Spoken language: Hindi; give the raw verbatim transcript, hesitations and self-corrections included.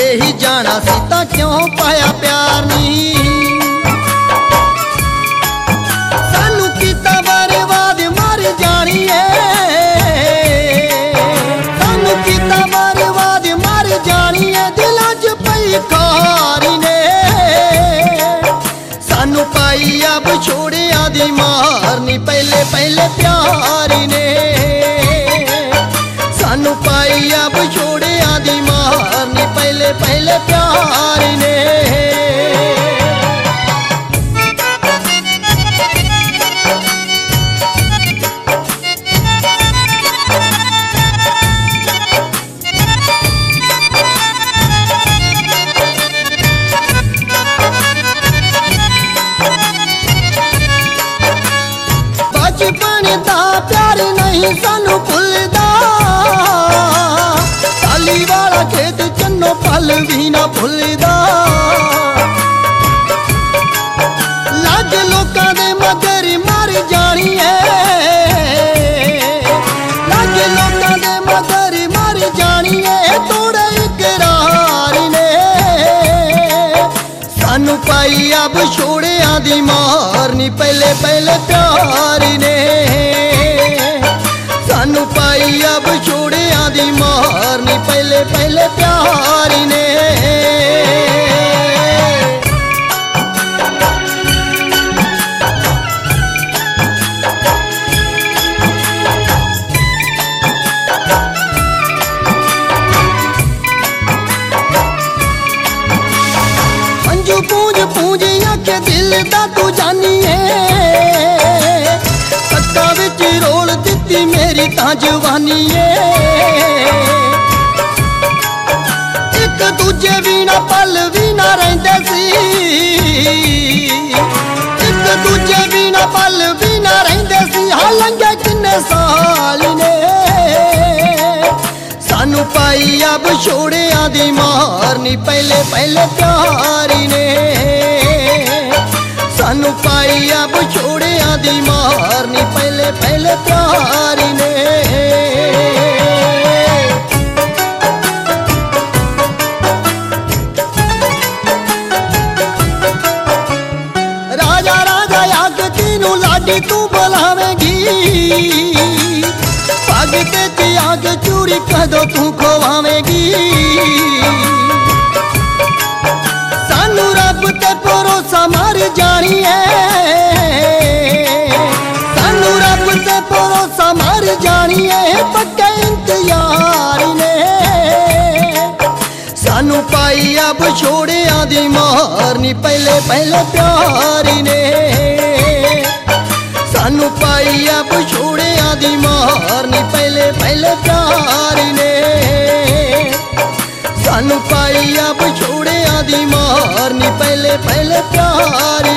ही जाना सीता क्यों पाया प्यार नहीं। सानू कीता बर्बाद मर जानी है, सानू कीता बर्बाद मर जानी है। दिलों च पई खारी ने सानू पाई अब छोड़िया दी मारनी। पहले पहले प्यारी ने सानू पाई अब छोड़िया दी मारनी। पहले पहले प्यारी ने बचपन दा प्यार नहीं सानू भुलदा। टाली वाला खेत चन्नो पल भी ना भुलदा। लग लोकां दे मगर मर जानी है, लग लोकां दे मगर मर जानी है। तोड़े इकरार ने सानू पाई अब छोड़िया दी मारनी। पहले पहले प्यारी ने सानू पाई अब छोड़िया दी मारनी। पहले पहले प्यारी ने अंजू पूंज पूंज आखे दिल दा तू जानी है। धक्का विच रोल दित्ती मेरी तां जवानी है। एक दूजे बिना पल भी ना रहिंदे सी, एक दूजे बिना पल भी ना रहिंदे सी। हां लंघे किन्ने साल ने सानू पाई अब छोड़िया दी मारनी। पहले पहले प्यारी ने सानू पाई अब छोड़िया दी मारनी। पहले पहले प्यारी ने राजा राजा आग तीनू लाडी तू बुलावेगी। पग ते आग चूड़ी कदों तू खोवावेगी। सानू रब ते भरोसा मर जानी है, सानू रब ते भरोसा मर जानी है। पक्के इंतजार ने सानू पाई अब छोड़िया दी मारनी। पहले पहले प्यारी ने सानू पाई अब छोड़िया दी मारनी। पहले पहले प्यारी ने सानू पाई अब छोड़िया दी मारनी। पहले पहले प्यारी